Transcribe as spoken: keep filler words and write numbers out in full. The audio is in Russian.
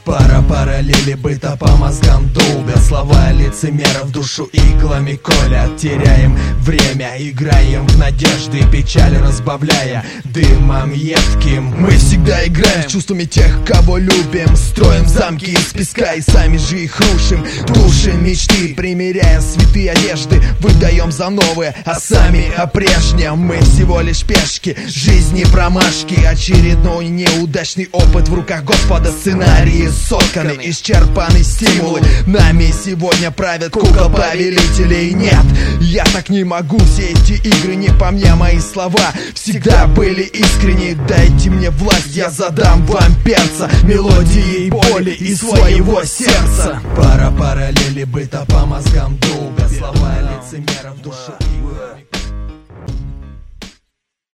Пара параллели быта по мозгам долбят. Слова лицемеров душу иглами колят. Теряем время, играем в надежды, печаль разбавляя дымом едким. Мы всегда играем с чувствами тех, кого любим. Строим замки из песка и сами же их рушим. Душим мечты, примеряя святые одежды. Выдаем за новые, а сами о прежнем. Мы всего лишь пешки, жизни промашки. Очередной неудачный опыт в руках Господа. Сценарии сотканы, исчерпаны стимулы. Нами сегодня правят кукол-повелителей. Нет, я так не могу, все эти игры не по мне. Мои слова всегда были искренни. Дайте мне власть, я задам вам перца мелодией боли из своего сердца. Пара параллели быта по мозгам долго. Слова лицемеров душу иглами.